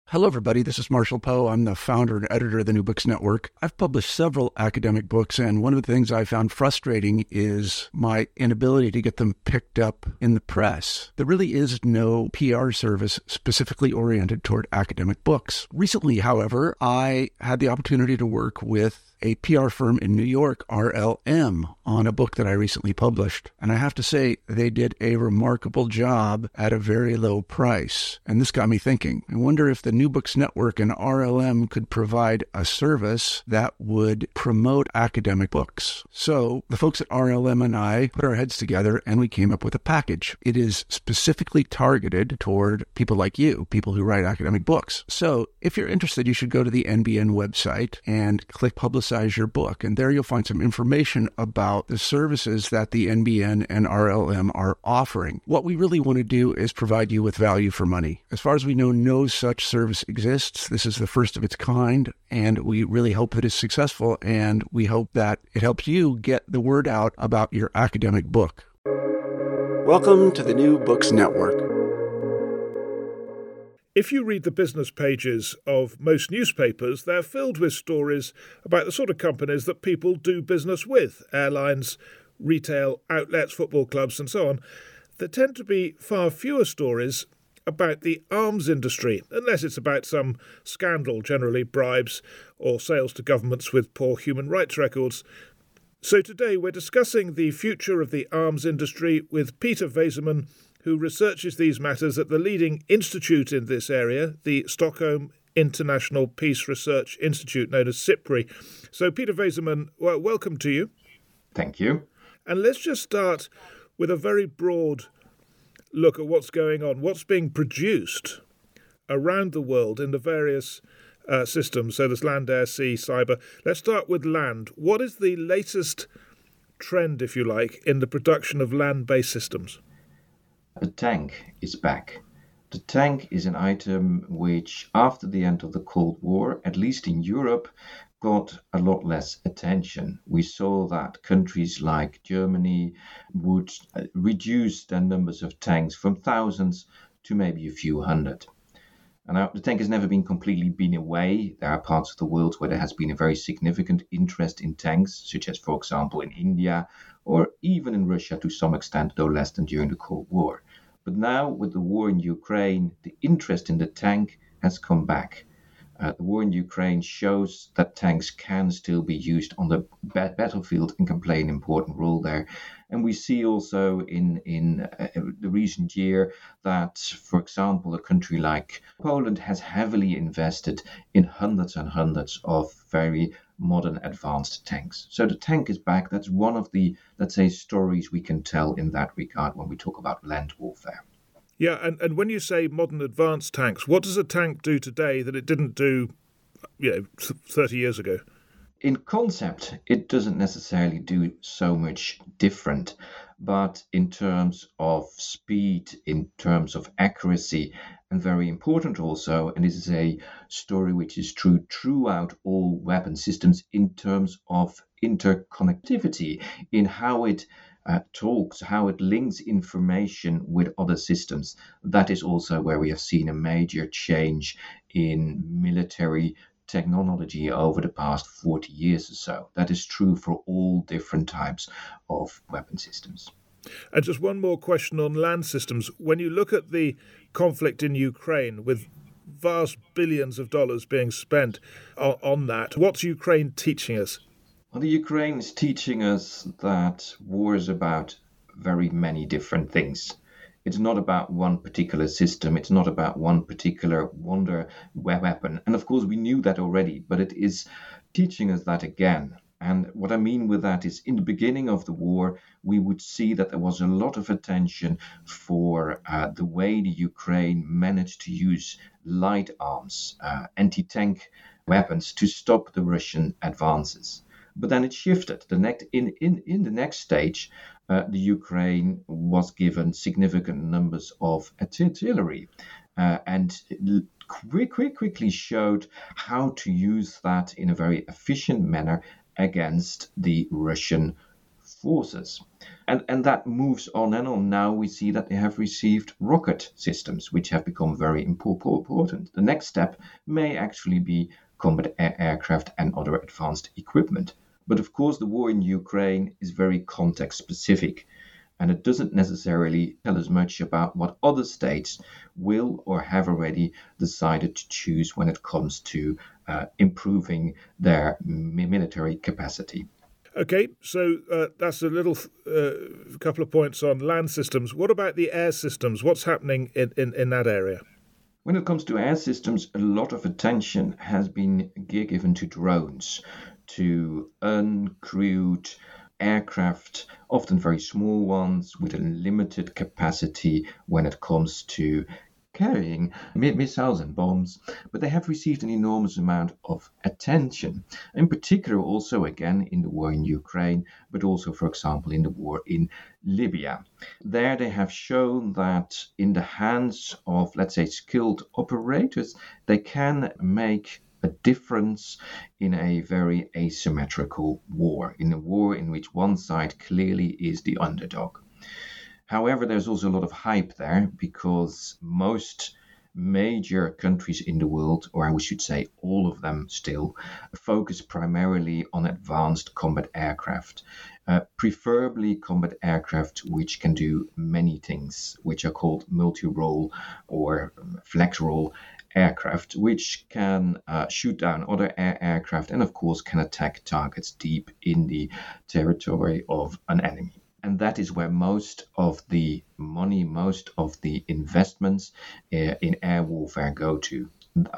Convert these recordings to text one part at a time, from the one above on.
Hello, everybody. This is Marshall Poe. I'm the founder and editor of the New Books Network. I've published several academic books, and one of the things I found frustrating is my inability to get them picked up in the press. There really is no PR service specifically oriented toward academic books. Recently, however, I had the opportunity to work with a PR firm in New York, RLM, on a book that I recently published. And I have to say, they did a remarkable job at a very low price. And this got me thinking. I wonder if the New Books Network and RLM could provide a service that would promote academic books. So the folks at RLM and I put our heads together and we came up with a package. It is specifically targeted toward people like you, people who write academic books. So if you're interested, you should go to the NBN website and click Publicize Your Book. And there you'll find some information about the services that the NBN and RLM are offering. What we really want to do is provide you with value for money. As far as we know, no such service exists. This is the first of its kind, and we really hope that it's successful, and we hope that it helps you get the word out about your academic book. Welcome to the New Books Network. If you read the business pages of most newspapers, they're filled with stories about the sort of companies that people do business with: airlines, retail outlets, football clubs, and so on. There tend to be far fewer stories about the arms industry, unless it's about some scandal, generally bribes or sales to governments with poor human rights records. So today we're discussing the future of the arms industry with Peter Wesemann, who researches these matters at the leading institute in this area, the Stockholm International Peace Research Institute, known as SIPRI. So, Peter Wesemann, welcome to you. Thank you. And let's just start with a very broad look at what's going on, what's being produced around the world in the various systems. So there's land, air, sea, cyber. Let's start with land. What is the latest trend, if you like, in the production of land-based systems? The tank is back. The tank is an item which, after the end of the Cold War, at least in Europe, got a lot less attention. We saw that countries like Germany would reduce their numbers of tanks from thousands to maybe a few hundred. And now the tank has never been away. There are parts of the world where there has been a very significant interest in tanks, such as, for example, in India, or even in Russia to some extent, though less than during the Cold War. But now, with the war in Ukraine, the interest in the tank has come back. The war in Ukraine shows that tanks can still be used on the battlefield and can play an important role there. And we see also in the recent year that, for example, a country like Poland has heavily invested in hundreds and hundreds of very modern advanced tanks. So the tank is back. That's one of the, let's say, stories we can tell in that regard when we talk about land warfare. Yeah, and when you say modern advanced tanks, what does a tank do today that it didn't do, 30 years ago? In concept, it doesn't necessarily do so much different, but in terms of speed, in terms of accuracy, and very important also, and this is a story which is true throughout all weapon systems, in terms of interconnectivity, in how it talks, how it links information with other systems. That is also where we have seen a major change in military technology over the past 40 years or so. That is true for all different types of weapon systems. And just one more question on land systems. When you look at the conflict in Ukraine, with vast billions of dollars being spent on that, what's Ukraine teaching us? Well, the Ukraine is teaching us that war is about very many different things. It's not about one particular system. It's not about one particular wonder weapon. And of course, we knew that already, but it is teaching us that again. And what I mean with that is, in the beginning of the war, we would see that there was a lot of attention for the way the Ukraine managed to use light arms, anti-tank weapons to stop the Russian advances. But then it shifted. In the next stage, the Ukraine was given significant numbers of artillery and quickly showed how to use that in a very efficient manner against the Russian forces. And that moves on and on. Now we see that they have received rocket systems, which have become very important. The next step may actually be combat aircraft and other advanced equipment. But of course, the war in Ukraine is very context specific, and it doesn't necessarily tell us much about what other states will or have already decided to choose when it comes to improving their military capacity. Okay, so that's a little couple of points on land systems. What about the air systems? What's happening in that area? When it comes to air systems, a lot of attention has been given to drones, to uncrewed aircraft, often very small ones with a limited capacity when it comes to carrying missiles and bombs, but they have received an enormous amount of attention, in particular also again in the war in Ukraine, but also, for example, in the war in Libya. There they have shown that in the hands of, let's say, skilled operators, they can make a difference in a very asymmetrical war, in a war in which one side clearly is the underdog. However, there's also a lot of hype there because most major countries in the world, or I should say all of them still, focus primarily on advanced combat aircraft, preferably combat aircraft which can do many things, which are called multi-role or flex-role aircraft, which can shoot down other aircraft and, of course, can attack targets deep in the territory of an enemy. And that is where most of the money, most of the investments in air warfare go to.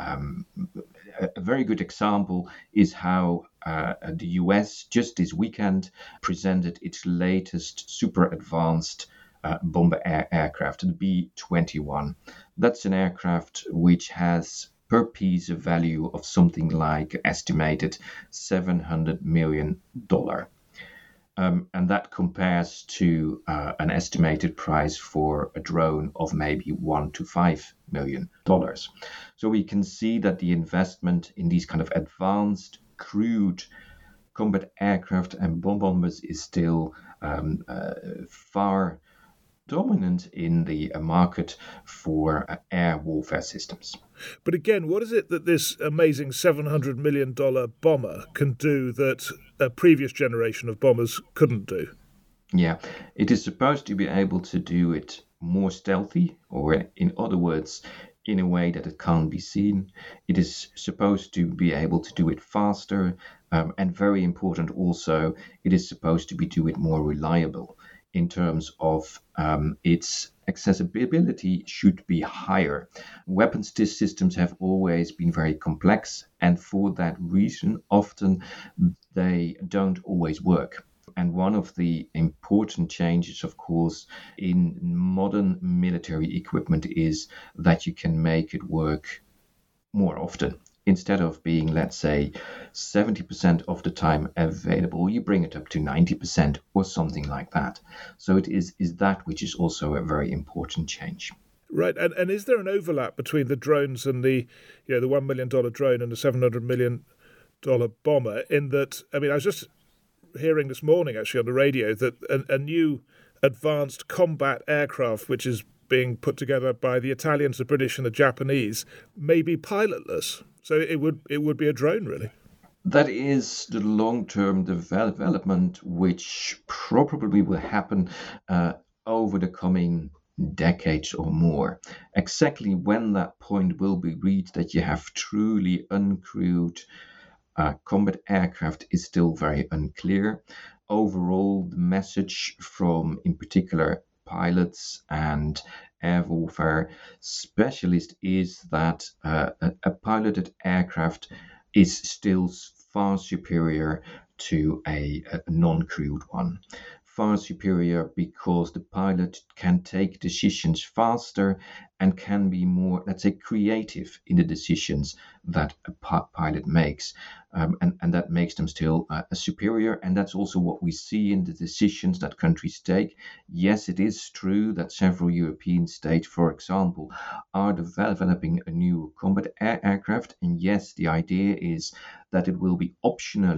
A very good example is how the US just this weekend presented its latest super advanced bomber aircraft, the B-21. That's an aircraft which has per piece a value of something like estimated $700 million. And that compares to an estimated price for a drone of maybe $1 to $5 million. So we can see that the investment in these kind of advanced, crewed combat aircraft and bombers is still far dominant in the market for air warfare systems. But again, what is it that this amazing $700 million bomber can do that a previous generation of bombers couldn't do? Yeah, it is supposed to be able to do it more stealthy, or in other words, in a way that it can't be seen. It is supposed to be able to do it faster, and very important also, it is supposed to do it more reliable. In terms of its accessibility should be higher. Weapons systems have always been very complex, and for that reason, often they don't always work. And one of the important changes, of course, in modern military equipment is that you can make it work more often. Instead of being, let's say, 70% of the time available, you bring it up to 90% or something like that. So it is that which is also a very important change. Right, and is there an overlap between the drones and the $1 million drone and the $700 million bomber? In that, I mean, I was just hearing this morning actually on the radio that a new advanced combat aircraft, which is being put together by the Italians, the British, and the Japanese, may be pilotless. So it would be a drone, really. That is the long-term development, which probably will happen over the coming decades or more. Exactly when that point will be reached that you have truly uncrewed combat aircraft is still very unclear. Overall, the message from, in particular, pilots and air warfare specialists is that a piloted aircraft is still far superior to a non-crewed one. Far superior because the pilot can take decisions faster and can be more, let's say, creative in the decisions that a pilot makes. And that makes them still superior. And that's also what we see in the decisions that countries take. Yes, it is true that several European states, for example, are developing a new combat aircraft. And yes, the idea is that it will be optionally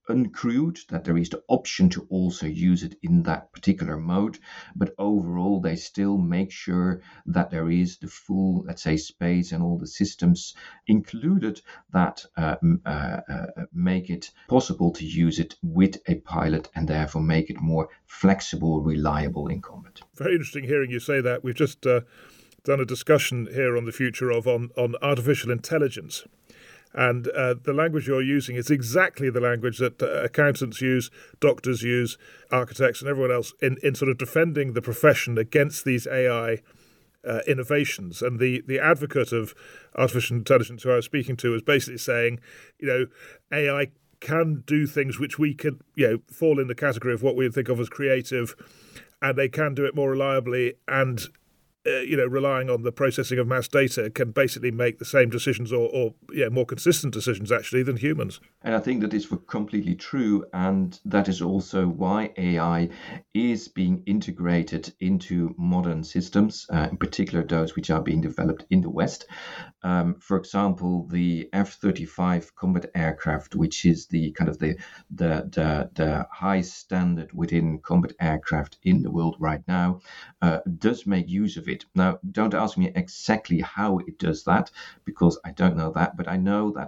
uncrewed, that there is the option to also use it in that particular mode, but overall they still make sure that there is the full, let's say, space and all the systems included that make it possible to use it with a pilot and therefore make it more flexible, reliable in combat. Very interesting hearing you say that. We've just done a discussion here on the future of on artificial intelligence. And the language you're using is exactly the language that accountants use, doctors use, architects and everyone else in sort of defending the profession against these AI innovations. And the advocate of artificial intelligence who I was speaking to was basically saying, AI can do things which we could, fall in the category of what we would think of as creative, and they can do it more reliably and relying on the processing of mass data can basically make the same decisions or more consistent decisions actually than humans. And I think that is completely true. And that is also why AI is being integrated into modern systems, in particular those which are being developed in the West. For example, the F-35 combat aircraft, which is the kind of the high standard within combat aircraft in the world right now, does make use of it. Now, don't ask me exactly how it does that, because I don't know that, but I know that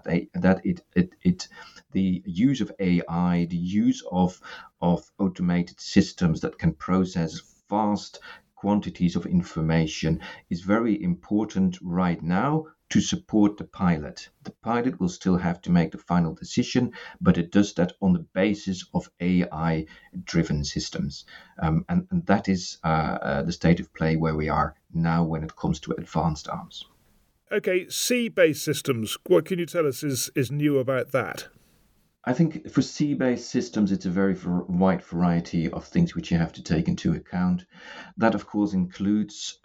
the use of AI, the use of automated systems that can process vast quantities of information is very important right now to support the pilot. The pilot will still have to make the final decision, but it does that on the basis of AI-driven systems. And that is the state of play where we are now when it comes to advanced arms. Okay, sea-based systems, what can you tell us is new about that? I think for sea-based systems, it's a very wide variety of things which you have to take into account. That, of course, includes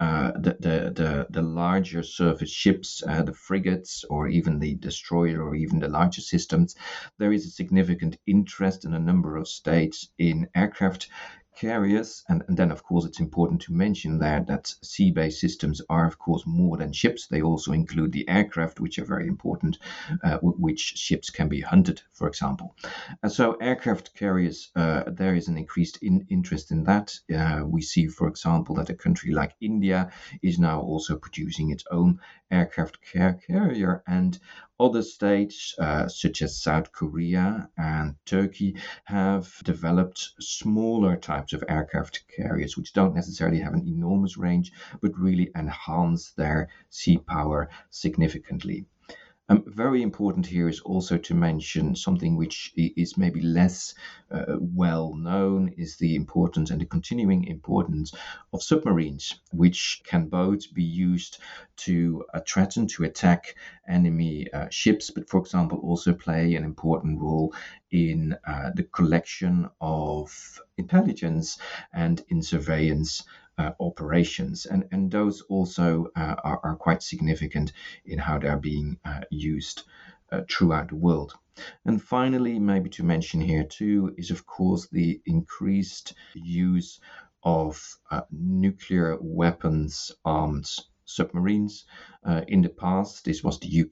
the larger surface ships, the frigates, or even the destroyer, or even the larger systems. There is a significant interest in a number of states in aircraft carriers, and then of course it's important to mention there that sea-based systems are of course more than ships. They also include the aircraft, which are very important, which ships can be hunted, for example. And so aircraft carriers, there is an increased interest in that. We see, for example, that a country like India is now also producing its own aircraft carrier, and other states, such as South Korea and Turkey, have developed smaller types of aircraft carriers, which don't necessarily have an enormous range, but really enhance their sea power significantly. Very important here is also to mention something which is maybe less well known, is the importance and the continuing importance of submarines, which can both be used to threaten, to attack enemy ships, but for example also play an important role in the collection of intelligence and in surveillance operations, and those also are quite significant in how they're being used throughout the world. And finally, maybe to mention here too, is of course the increased use of nuclear weapons armed submarines. In the past, this was the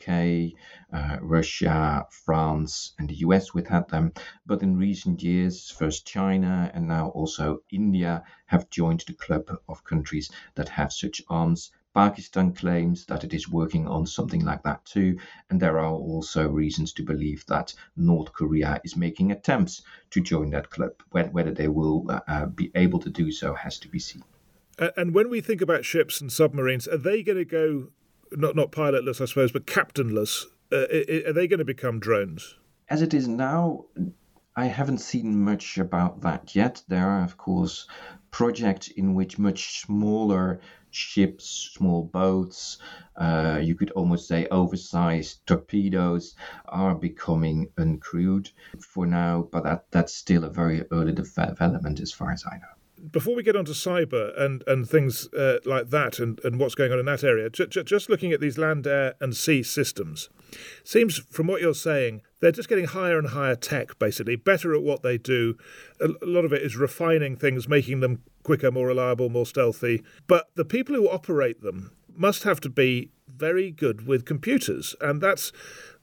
UK, Russia, France, and the US which had them. But in recent years, first China and now also India have joined the club of countries that have such arms. Pakistan claims that it is working on something like that too, and there are also reasons to believe that North Korea is making attempts to join that club. Whether they will be able to do so has to be seen. And when we think about ships and submarines, are they going to go, not pilotless, I suppose, but captainless? Are they going to become drones? As it is now, I haven't seen much about that yet. There are, of course, projects in which much smaller ships, small boats, you could almost say oversized torpedoes, are becoming uncrewed for now, but that's still a very early development as far as I know. Before we get on to cyber and things like that and what's going on in that area, just looking at these land, air and sea systems, seems from what you're saying, they're just getting higher and higher tech, basically, better at what they do. A lot of it is refining things, making them quicker, more reliable, more stealthy. But the people who operate them must have to be very good with computers. And that's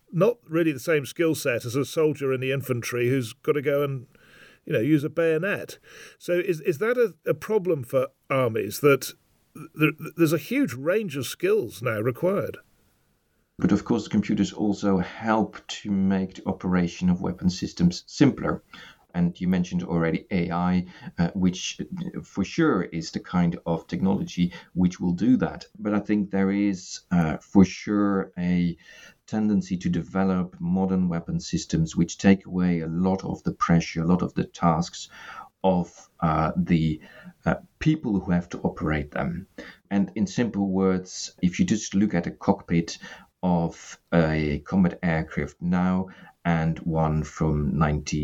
not really the same skill set as a soldier in the infantry who's got to go and use a bayonet. So is that a problem for armies, that there's a huge range of skills now required? But of course, computers also help to make the operation of weapon systems simpler. And you mentioned already AI, which for sure is the kind of technology which will do that. But I think there is for sure a tendency to develop modern weapon systems which take away a lot of the pressure, a lot of the tasks of the people who have to operate them. And in simple words, if you just look at a cockpit of a combat aircraft now and one from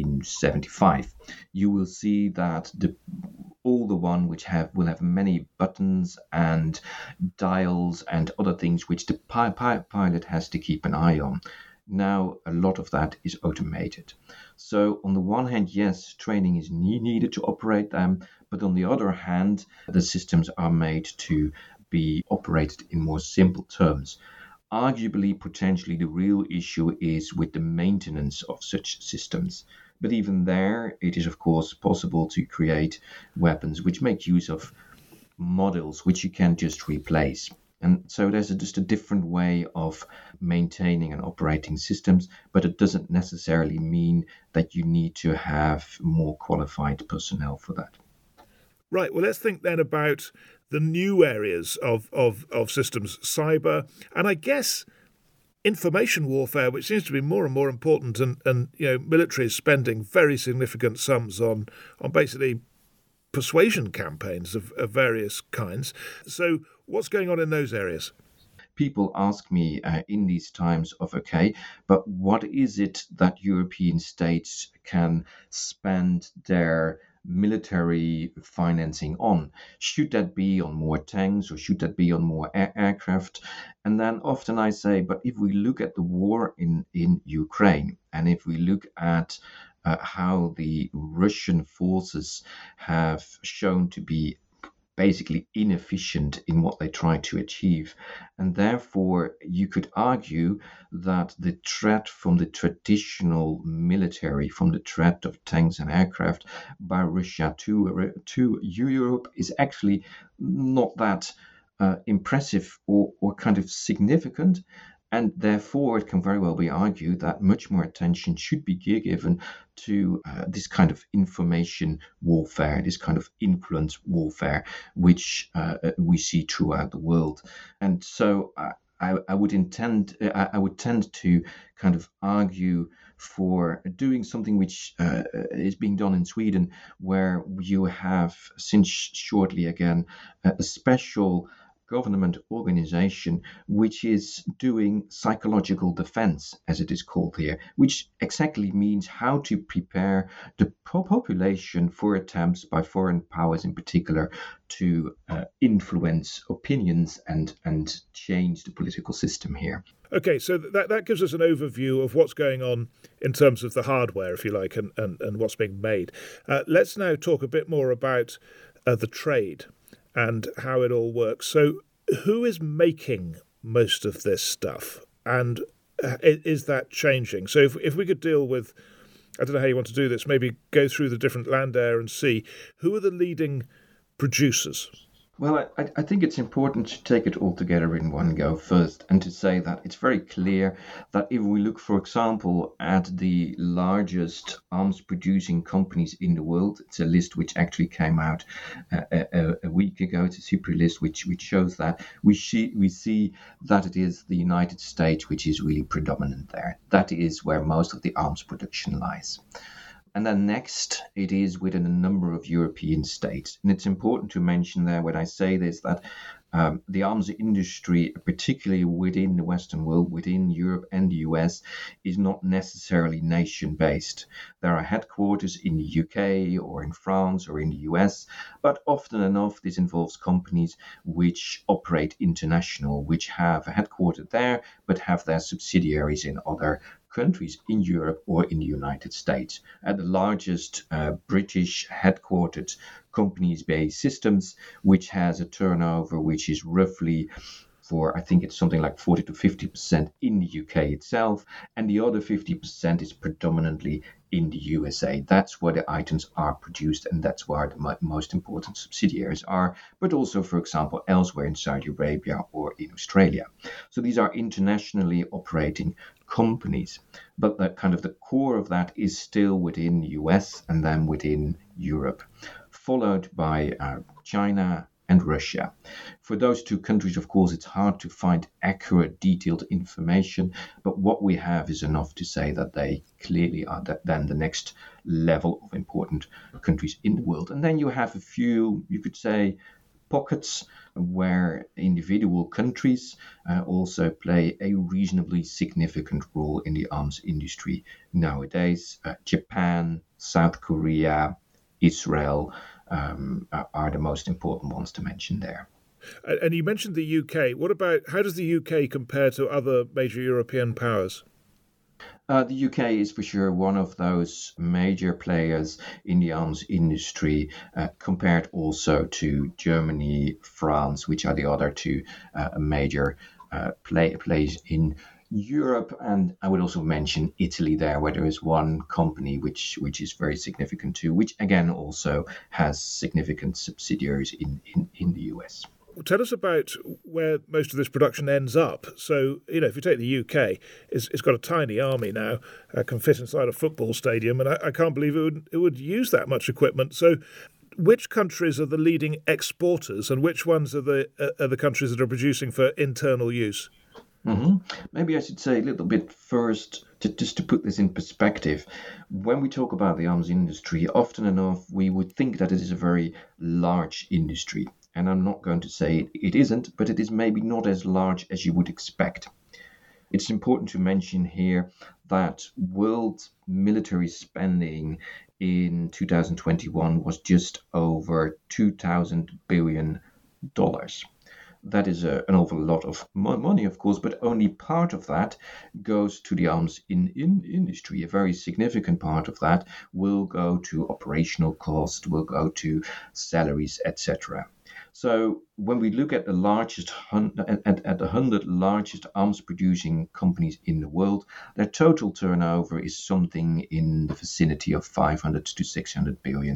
1975, you will see that all the one which will have many buttons and dials and other things which the pilot has to keep an eye on. Now a lot of that is automated. So on the one hand, yes, training is needed to operate them, but on the other hand, the systems are made to be operated in more simple terms. Arguably, potentially, the real issue is with the maintenance of such systems. But even there, it is, of course, possible to create weapons which make use of models which you can just replace. And so there's just a different way of maintaining and operating systems, but it doesn't necessarily mean that you need to have more qualified personnel for that. Right. Well, let's think then about the new areas of systems, cyber, and I guess information warfare, which seems to be more and more important, and military is spending very significant sums on basically persuasion campaigns of various kinds. So what's going on in those areas? People ask me in these times of, okay, but what is it that European states can spend their military financing on? Should that be on more tanks, or should that be on more aircraft? And then often I say, but if we look at the war in Ukraine, and if we look at how the Russian forces have shown to be basically inefficient in what they try to achieve. And therefore, you could argue that the threat from the traditional military, from the threat of tanks and aircraft by Russia to Europe, is actually not that impressive or kind of significant. And therefore, it can very well be argued that much more attention should be given to this kind of information warfare, this kind of influence warfare, which we see throughout the world. And so I would tend to kind of argue for doing something which is being done in Sweden, where you have, since shortly again, a special government organization which is doing psychological defense, as it is called here, which exactly means how to prepare the population for attempts by foreign powers in particular to influence opinions and change the political system here. Okay, so that gives us an overview of what's going on in terms of the hardware, if you like, and what's being made. Let's now talk a bit more about the trade and how it all works. So who is making most of this stuff, and is that changing? So if we could deal with, I don't know how you want to do this, maybe go through the different land, air and sea, who are the leading producers? Well, I think it's important to take it all together in one go first, and to say that it's very clear that if we look, for example, at the largest arms producing companies in the world, it's a list which actually came out a week ago. It's a super list which shows that we see that it is the United States which is really predominant there. That is where most of the arms production lies. And then next, it is within a number of European states. And it's important to mention there, when I say this, that the arms industry, particularly within the Western world, within Europe and the US, is not necessarily nation-based. There are headquarters in the UK or in France or in the US, but often enough, this involves companies which operate international, which have a headquarter there, but have their subsidiaries in other countries in Europe or in the United States. The largest British headquartered company is BAE Systems, which has a turnover which is roughly for, I think it's something like 40 to 50% in the UK itself, and the other 50% is predominantly in the USA. That's where the items are produced, and that's where the most important subsidiaries are, but also, for example, elsewhere in Saudi Arabia or in Australia. So these are internationally operating companies, but the core of that is still within the US and then within Europe, followed by China and Russia. For those two countries, of course, it's hard to find accurate, detailed information, but what we have is enough to say that they clearly are then the next level of important countries in the world. And then you have a few, you could say, pockets where individual countries also play a reasonably significant role in the arms industry nowadays. Japan, South Korea, Israel are the most important ones to mention there. And you mentioned the UK. How does the UK compare to other major European powers? The UK is for sure one of those major players in the arms industry, compared also to Germany, France, which are the other two major players in Europe. And I would also mention Italy there, where there is one company which is very significant too, which again also has significant subsidiaries in the US. Tell us about where most of this production ends up. So, if you take the UK, it's got a tiny army now, can fit inside a football stadium, and I can't believe it would use that much equipment. So, which countries are the leading exporters, and which ones are the countries that are producing for internal use? Mm-hmm. Maybe I should say a little bit first, just to put this in perspective. When we talk about the arms industry, often enough we would think that it is a very large industry. And I'm not going to say it isn't, but it is maybe not as large as you would expect. It's important to mention here that world military spending in 2021 was just over $2,000 billion. That is an awful lot of money, of course, but only part of that goes to the arms industry. A very significant part of that will go to operational cost, will go to salaries, etc. So when we look at the 100 largest arms producing companies in the world, their total turnover is something in the vicinity of $500 to $600 billion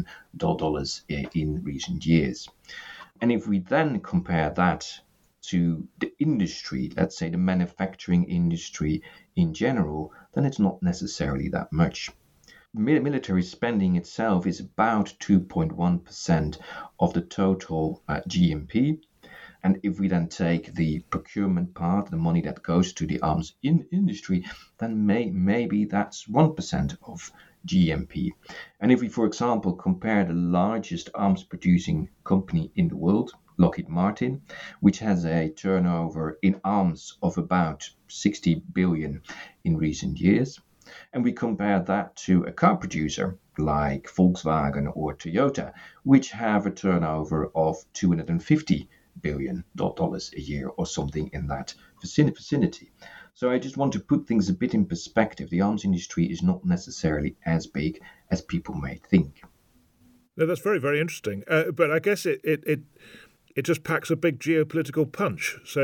in recent years. And if we then compare that to the industry, let's say the manufacturing industry in general, then it's not necessarily that much. Military spending itself is about 2.1% of the total GMP. And if we then take the procurement part, the money that goes to the arms industry, then maybe that's 1% of GMP. And if we, for example, compare the largest arms producing company in the world, Lockheed Martin, which has a turnover in arms of about 60 billion in recent years, and we compare that to a car producer like Volkswagen or Toyota, which have a turnover of $250 billion a year or something in that vicinity. So I just want to put things a bit in perspective. The arms industry is not necessarily as big as people may think. No, that's very, very interesting. But I guess it just packs a big geopolitical punch. So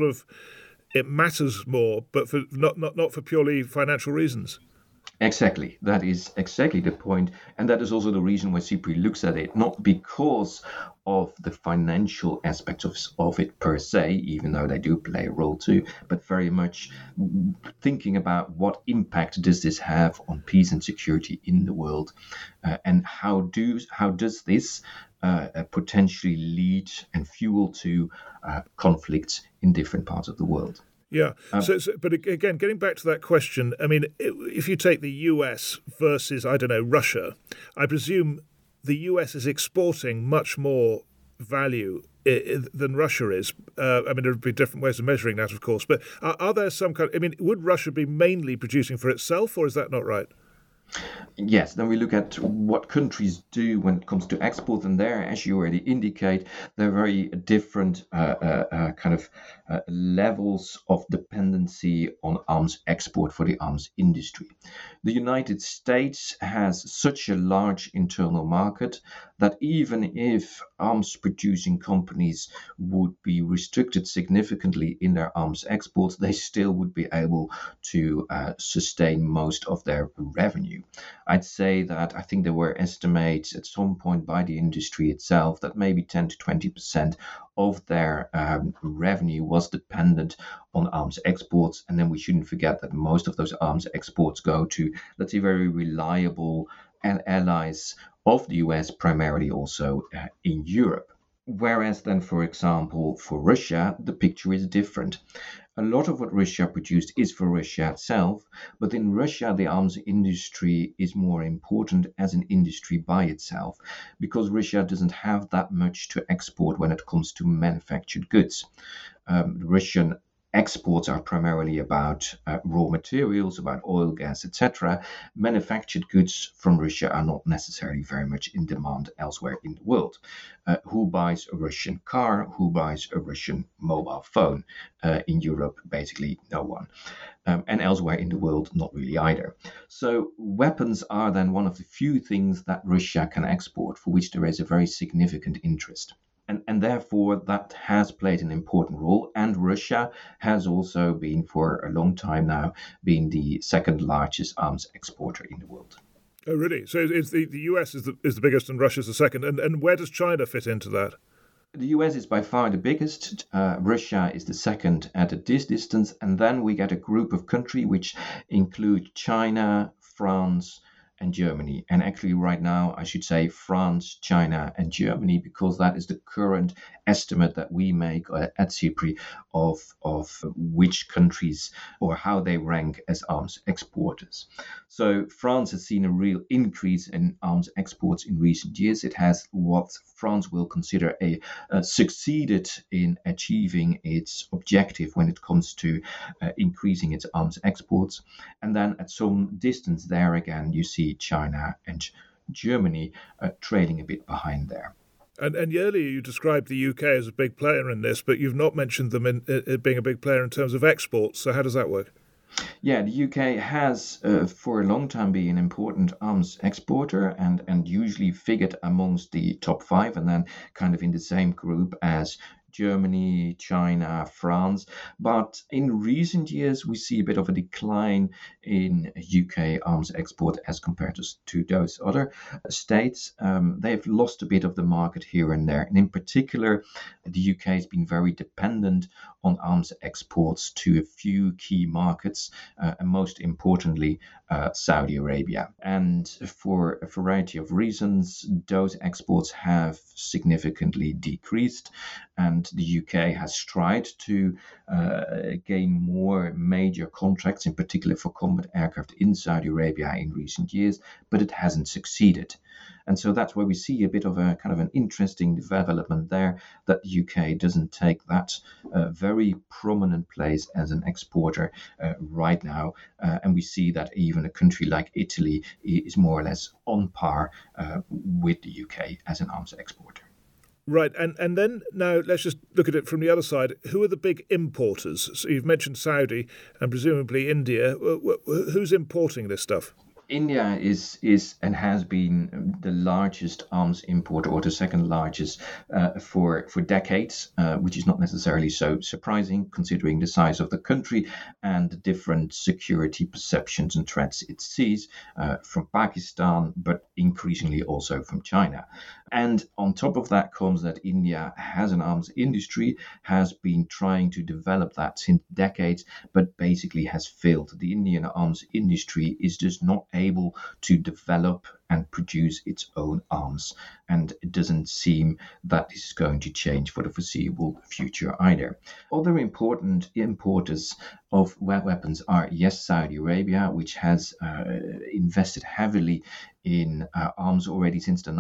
it matters more, but for not for purely financial reasons. Exactly. That is exactly the point. And that is also the reason why SIPRI looks at it, not because of the financial aspects of it per se, even though they do play a role too, but very much thinking about what impact does this have on peace and security in the world, and how does this potentially lead and fuel to conflicts in different parts of the world. Yeah. But again, getting back to that question, I mean, if you take the US versus, I don't know, Russia, I presume the US is exporting much more value than Russia is. I mean, there would be different ways of measuring that, of course. But are there some kind? I mean, would Russia be mainly producing for itself, or is that not right? Yes, then we look at what countries do when it comes to export, and there, as you already indicate, there are very different kind of levels of dependency on arms export for the arms industry. The United States has such a large internal market that even if arms producing companies would be restricted significantly in their arms exports, they still would be able to sustain most of their revenue. I'd say that I think there were estimates at some point by the industry itself that maybe 10 to 20% of their revenue was dependent on arms exports. And then we shouldn't forget that most of those arms exports go to, let's say, very reliable allies of the US, primarily also in Europe. Whereas then, for example, for Russia, the picture is different. A lot of what Russia produced is for Russia itself, but in Russia, the arms industry is more important as an industry by itself because Russia doesn't have that much to export when it comes to manufactured goods. Russian exports are primarily about raw materials, about oil, gas, etc. Manufactured goods from Russia are not necessarily very much in demand elsewhere in the world. Who buys a Russian car? Who buys a Russian mobile phone? In Europe, basically no one. And elsewhere in the world, not really either. So weapons are then one of the few things that Russia can export, for which there is a very significant interest. And therefore, that has played an important role. And Russia has also been, for a long time now, been the second largest arms exporter in the world. Oh, really? So it's the US is the biggest and Russia's the second. And where does China fit into that? The US is by far the biggest. Russia is the second at this distance. And then we get a group of countries which include China, France, and Germany. And actually, right now, I should say France, China, and Germany, because that is the current estimate that we make at CIPRI of which countries or how they rank as arms exporters. So France has seen a real increase in arms exports in recent years. It has what France will consider a succeeded in achieving its objective when it comes to increasing its arms exports. And then at some distance there again, you see China and Germany trailing a bit behind there. And earlier you described the UK as a big player in this, but you've not mentioned them in being a big player in terms of exports. So how does that work? Yeah, the UK has for a long time been an important arms exporter and usually figured amongst the top five and then kind of in the same group as Germany, China, France. But in recent years, we see a bit of a decline in UK arms export as compared to those other states. They've lost a bit of the market here and there. And in particular, the UK has been very dependent on arms exports to a few key markets, and most importantly, Saudi Arabia. And for a variety of reasons, those exports have significantly decreased. And the UK has tried to gain more major contracts, in particular for combat aircraft in Saudi Arabia in recent years, but it hasn't succeeded. And so that's where we see a bit of a kind of an interesting development there, that the UK doesn't take that very prominent place as an exporter right now. And we see that even a country like Italy is more or less on par with the UK as an arms exporter. Right, and then now let's just look at it from the other side. Who are the big importers? So you've mentioned Saudi and presumably India. Who's importing this stuff? India is and has been the largest arms importer, or the second largest, for decades, which is not necessarily so surprising considering the size of the country and the different security perceptions and threats it sees from Pakistan, but increasingly also from China. And on top of that comes that India has an arms industry, has been trying to develop that since decades, but basically has failed. The Indian arms industry is just not able to develop and produce its own arms. And it doesn't seem that this is going to change for the foreseeable future either. Other important importers of weapons are, yes, Saudi Arabia, which has invested heavily in arms already since the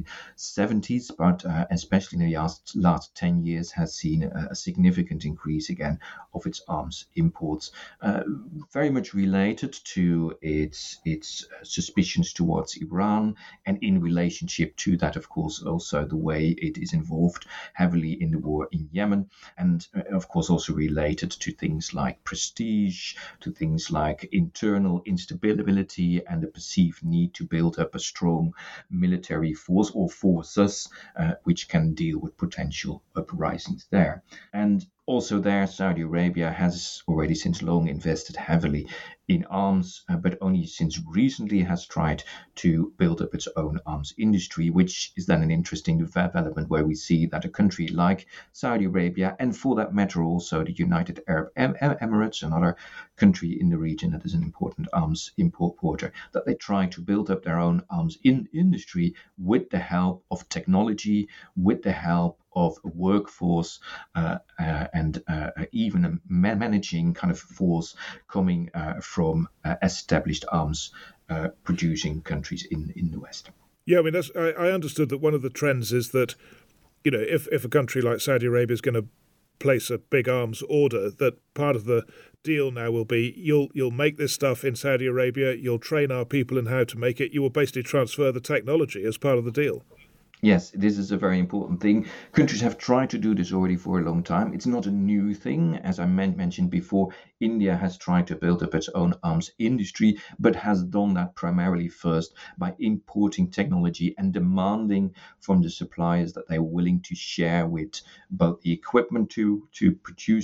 1970s, but especially in the last 10 years has seen a significant increase again of its arms imports, very much related to its suspicions towards Iran. Iran, and in relationship to that, of course, also the way it is involved heavily in the war in Yemen, and of course also related to things like prestige, to things like internal instability and the perceived need to build up a strong military force or forces which can deal with potential uprisings there. And also there, Saudi Arabia has already since long invested heavily in arms, but only since recently has tried to build up its own arms industry, which is then an interesting development where we see that a country like Saudi Arabia, and for that matter also the United Arab Emirates, another country in the region that is an important arms importer, that they try to build up their own arms industry with the help of technology, with the help of a workforce and even a managing kind of force coming from established arms producing countries in the West. Yeah, I mean, I understood that one of the trends is that, if a country like Saudi Arabia is going to place a big arms order, that part of the deal now will be you'll make this stuff in Saudi Arabia, you'll train our people in how to make it, you will basically transfer the technology as part of the deal. Yes, this is a very important thing. Countries have tried to do this already for a long time. It's not a new thing. As I mentioned before, India has tried to build up its own arms industry, but has done that primarily first by importing technology and demanding from the suppliers that they're willing to share with both the equipment to produce,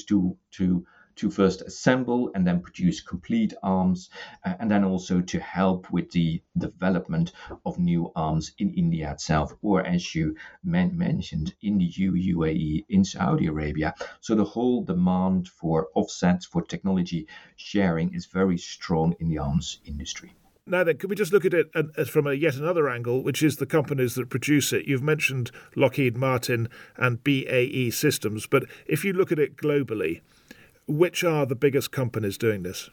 to first assemble and then produce complete arms, and then also to help with the development of new arms in India itself, or as you mentioned, in the UAE, in Saudi Arabia. So the whole demand for offsets, for technology sharing is very strong in the arms industry. Now then, could we just look at it from yet another angle, which is the companies that produce it? You've mentioned Lockheed Martin and BAE Systems, but if you look at it globally, which are the biggest companies doing this?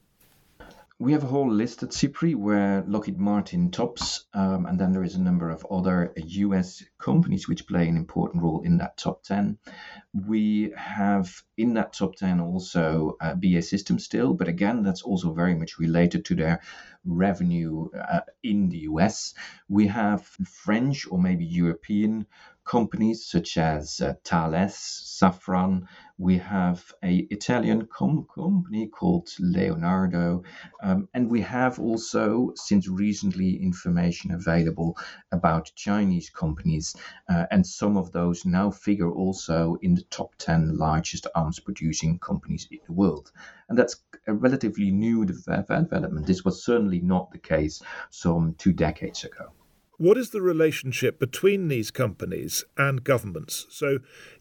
We have a whole list at CIPRI where Lockheed Martin tops, and then there is a number of other US companies which play an important role in that top 10. We have in that top 10 also BAE Systems still, but again, that's also very much related to their revenue in the US. We have French or maybe European companies such as Thales, Safran. We have an Italian company called Leonardo. And we have also, since recently, information available about Chinese companies. And some of those now figure also in the top 10 largest arms producing companies in the world. And that's a relatively new development. This was certainly not the case some 2 decades ago. What is the relationship between these companies and governments? So,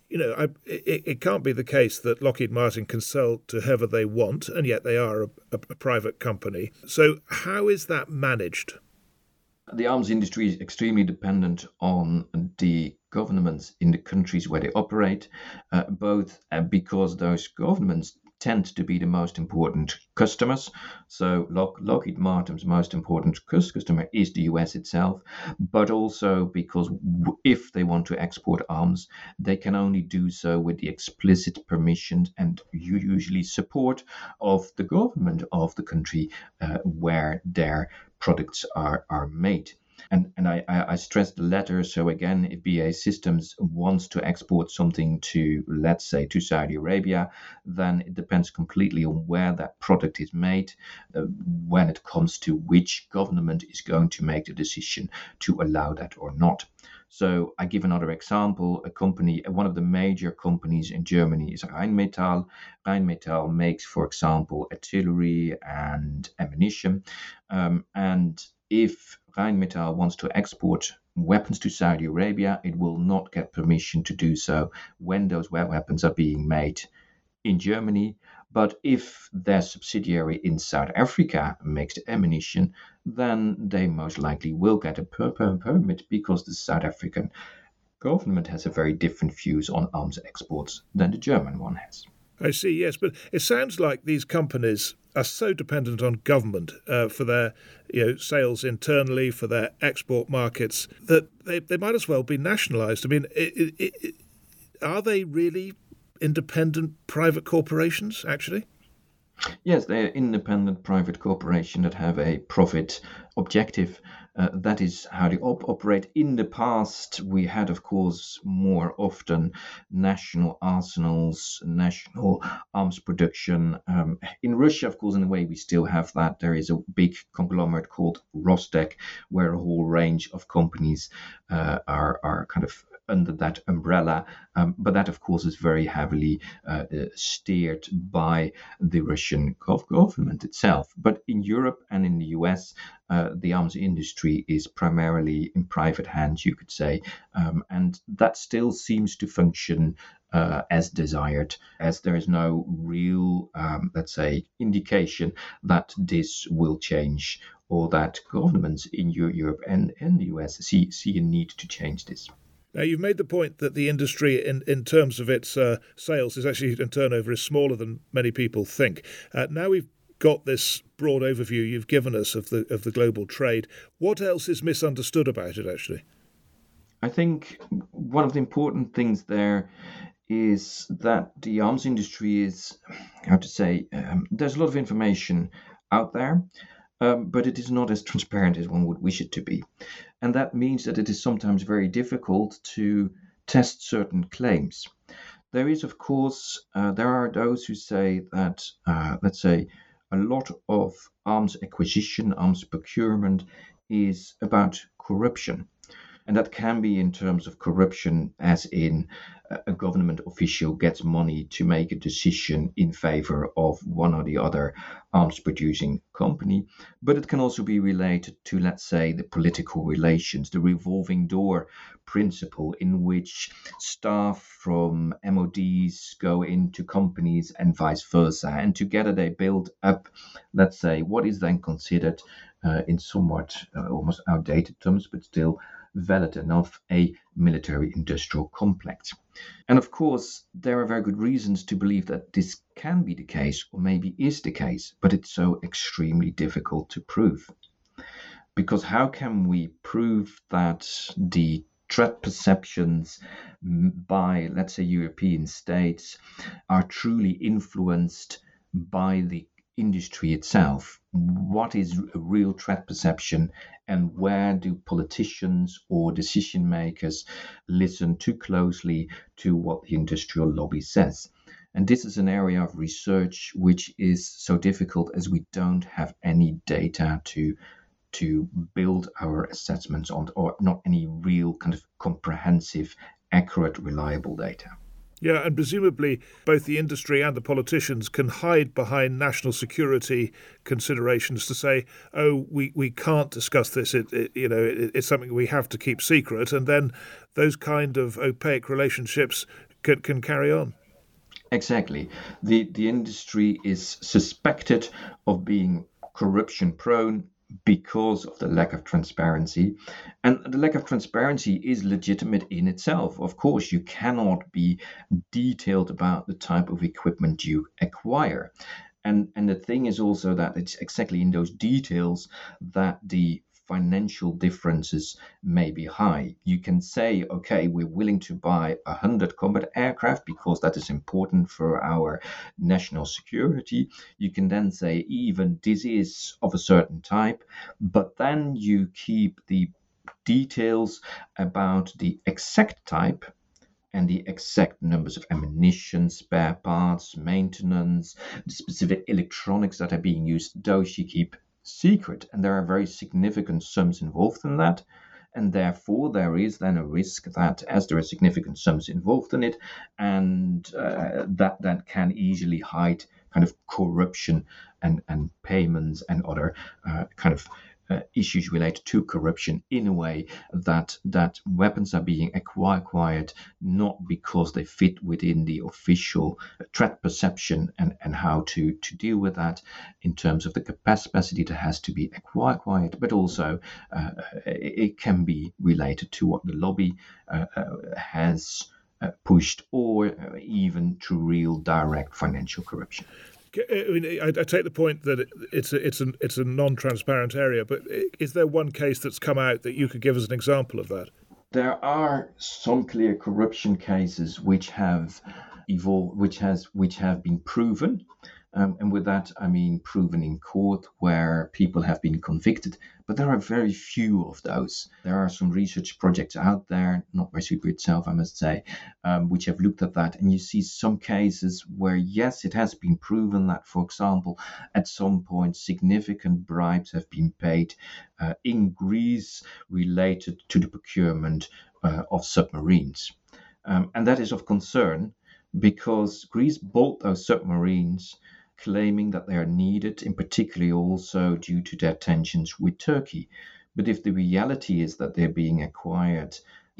it can't be the case that Lockheed Martin can sell to whoever they want, and yet they are a private company. So how is that managed? The arms industry is extremely dependent on the governments in the countries where they operate, both because those governments tend to be the most important customers. So Lockheed Martin's most important customer is the US itself, but also because if they want to export arms, they can only do so with the explicit permission and usually support of the government of the country where their products are made. And I stress the latter. So again, if BAE Systems wants to export something to, let's say, to Saudi Arabia, then it depends completely on where that product is made when it comes to which government is going to make the decision to allow that or not. So I give another example. One of the major companies in Germany is Rheinmetall. Rheinmetall makes, for example, artillery and ammunition. And if Rheinmetall wants to export weapons to Saudi Arabia, it will not get permission to do so when those weapons are being made in Germany. But if their subsidiary in South Africa makes the ammunition, then they most likely will get a permit because the South African government has a very different views on arms exports than the German one has. I see, yes, but it sounds like these companies are so dependent on government for their sales internally, for their export markets, that they might as well be nationalised. I mean, are they really independent private corporations, actually? Yes, they're independent private corporation that have a profit objective. That is how they operate. In the past, we had, of course, more often national arsenals, national arms production. In Russia, of course, in a way, we still have that. There is a big conglomerate called Rostec, where a whole range of companies are kind of under that umbrella. But that, of course, is very heavily steered by the Russian government itself. But in Europe and in the US, the arms industry is primarily in private hands, you could say. And that still seems to function as desired, as there is no real, let's say, indication that this will change or that governments in Europe and the US see a need to change this. Now, you've made the point that the industry, in terms of its sales, is actually and turnover is smaller than many people think. Now we've got this broad overview you've given us of the global trade. What else is misunderstood about it, actually? I think one of the important things there is that the arms industry is, how to say, there's a lot of information out there, but it is not as transparent as one would wish it to be. And that means that it is sometimes very difficult to test certain claims. There is, of course, there are those who say that, let's say, a lot of arms acquisition, arms procurement is about corruption. And that can be in terms of corruption, as in a government official gets money to make a decision in favor of one or the other arms producing company. But it can also be related to, let's say, the political relations, the revolving door principle, in which staff from MODs go into companies and vice versa. And together they build up, let's say, what is then considered in somewhat almost outdated terms, but still valid enough, a military industrial complex. And of course, there are very good reasons to believe that this can be the case, or maybe is the case, but it's so extremely difficult to prove. Because how can we prove that the threat perceptions by, let's say, European states are truly influenced by the industry itself? What is a real threat perception, and where do politicians or decision makers listen too closely to what the industrial lobby says? And this is an area of research which is so difficult, as we don't have any data to build our assessments on, or not any real kind of comprehensive, accurate, reliable data. Yeah, and presumably both the industry and the politicians can hide behind national security considerations to say, "Oh, we can't discuss this. It's something we have to keep secret," and then those kind of opaque relationships can carry on. Exactly. The industry is suspected of being corruption prone because of the lack of transparency. And the lack of transparency is legitimate in itself. Of course, you cannot be detailed about the type of equipment you acquire. And the thing is also that it's exactly in those details that the financial differences may be high. You can say, okay, we're willing to buy 100 combat aircraft because that is important for our national security. You can then say, even this is of a certain type, but then you keep the details about the exact type and the exact numbers of ammunition, spare parts, maintenance, the specific electronics that are being used, those you keep secret. And there are very significant sums involved in that. And therefore, there is then a risk that, as there are significant sums involved in it, and that can easily hide kind of corruption and payments and other kind of issues related to corruption, in a way that weapons are being acquired not because they fit within the official threat perception and how to deal with that in terms of the capacity that has to be acquired, but also it can be related to what the lobby has pushed, or even to real direct financial corruption. I mean, I take the point that it's a non-transparent area, but is there one case that's come out that you could give as an example of that? There are some clear corruption cases which have evolved, which have been proven. And with that, I mean proven in court where people have been convicted. But there are very few of those. There are some research projects out there, not by Super itself, I must say, which have looked at that. And you see some cases where, yes, it has been proven that, for example, at some point, significant bribes have been paid in Greece related to the procurement of submarines. And that is of concern because Greece bought those submarines claiming that they are needed, in particularly also due to their tensions with Turkey. But if the reality is that they're being acquired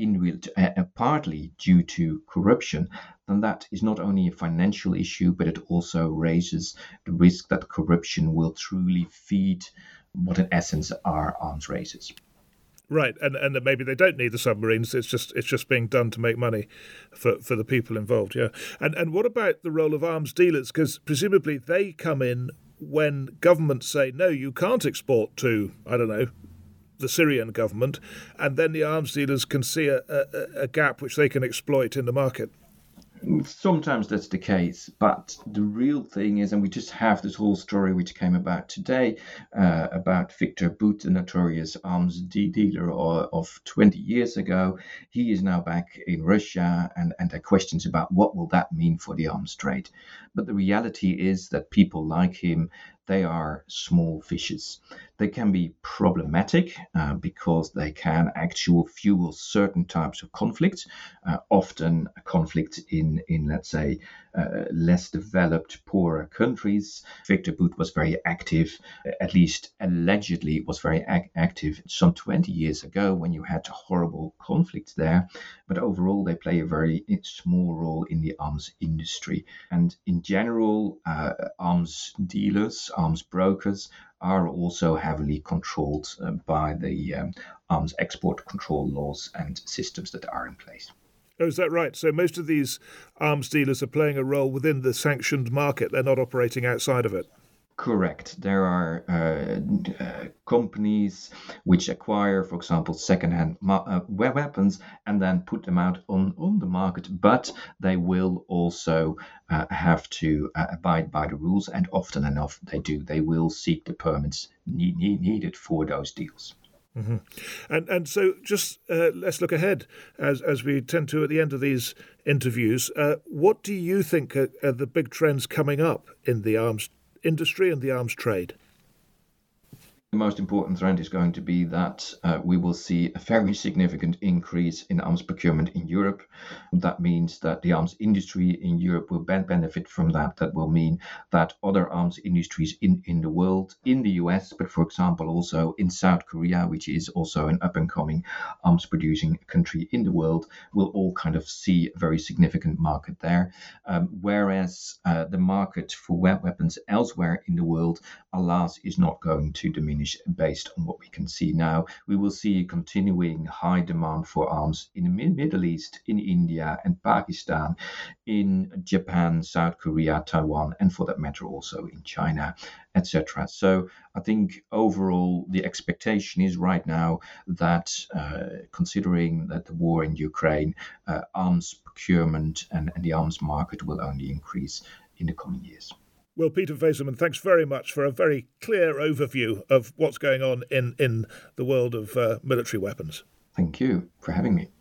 partly due to corruption, then that is not only a financial issue, but it also raises the risk that corruption will truly feed what in essence are arms races. Right, and maybe they don't need the submarines. It's just being done to make money for the people involved. Yeah, and what about the role of arms dealers? Because presumably they come in when governments say no, you can't export to, I don't know, the Syrian government, and then the arms dealers can see a gap which they can exploit in the market. Sometimes that's the case, but the real thing is, and we just have this whole story which came about today about Viktor Bout, the notorious arms dealer of 20 years ago. He is now back in Russia, and there are questions about what will that mean for the arms trade. But the reality is that people like him, they are small fishes. They can be problematic because they can actually fuel certain types of conflicts, often a conflict in let's say, less developed, poorer countries. Viktor Bout was very active, at least allegedly was very active some 20 years ago when you had horrible conflicts there. But overall, they play a very small role in the arms industry. And in general, arms dealers, arms brokers are also heavily controlled by the arms export control laws and systems that are in place. Oh, is that right? So most of these arms dealers are playing a role within the sanctioned market. They're not operating outside of it. Correct. There are companies which acquire, for example, second-hand weapons and then put them out on the market, but they will also have to abide by the rules, and often enough they do. They will seek the permits needed for those deals. Mm-hmm. And so just let's look ahead, as we tend to at the end of these interviews. What do you think are the big trends coming up in the arms industry and the arms trade? The most important trend is going to be that we will see a very significant increase in arms procurement in Europe. That means that the arms industry in Europe will benefit from that. That will mean that other arms industries in the world, in the US, but for example also in South Korea, which is also an up-and-coming arms producing country in the world, will all kind of see a very significant market there. Whereas the market for weapons elsewhere in the world, alas, is not going to diminish based on what we can see now. We will see continuing high demand for arms in the Middle East, in India and Pakistan, in Japan, South Korea, Taiwan, and for that matter also in China, etc. So I think overall the expectation is right now that considering that the war in Ukraine, arms procurement and the arms market will only increase in the coming years. Well, Peter Veeselman, thanks very much for a very clear overview of what's going on in the world of military weapons. Thank you for having me.